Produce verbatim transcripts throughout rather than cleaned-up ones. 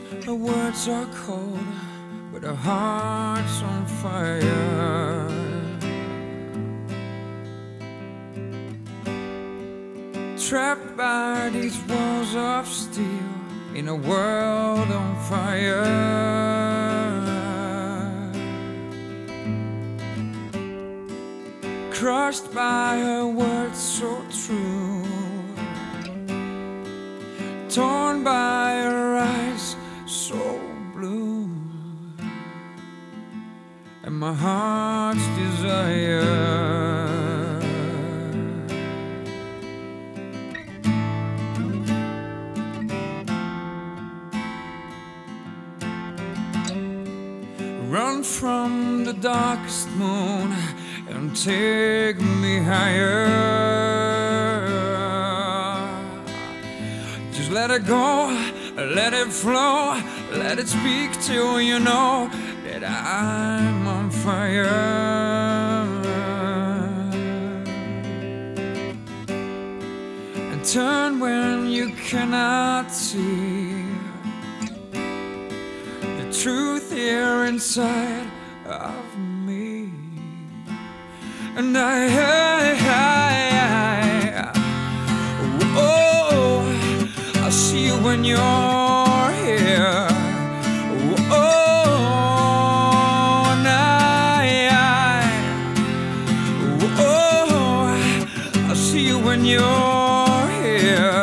The words are cold, but our heart's on fire. Trapped by these walls of steel in a world on fire. Crushed by her words so true, torn by her eyes so blue, and my heart's desire. Run from the darkest moon and take me higher. Just let it go, let it flow, let it speak till you know that I'm on fire. And turn when you cannot see the truth here inside of me. And I, I, I, I oh, I see you when you're here. Oh, and I, I, oh, I see you when you're here.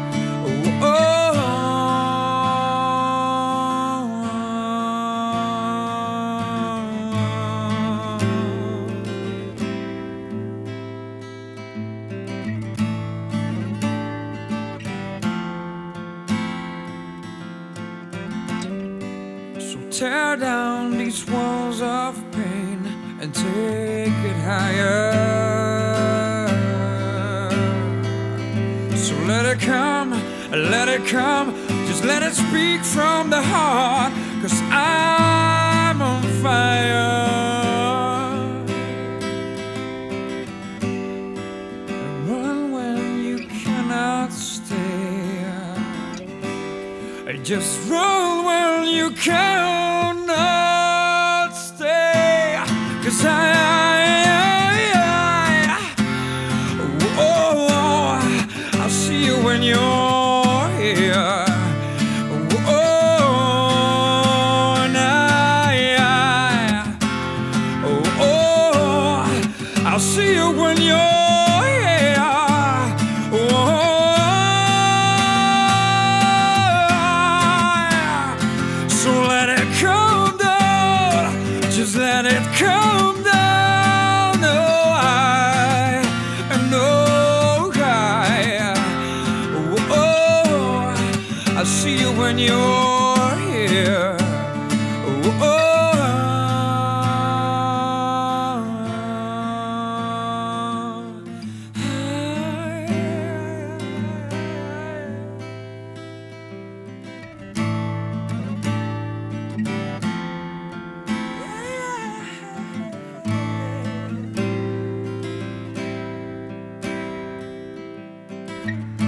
Tear down these walls of pain and take it higher. So let it come, let it come, just let it speak from the heart, 'cause I'm on fire. And run when you cannot stay. Just run when you cannot stay. 'Cause I, I, I, oh, I see you when you're here. Oh, and I, I, oh, I'll see you when you're here. Oh, just let it come down. Oh, I know I, oh, I see you when you're here. Oh, I,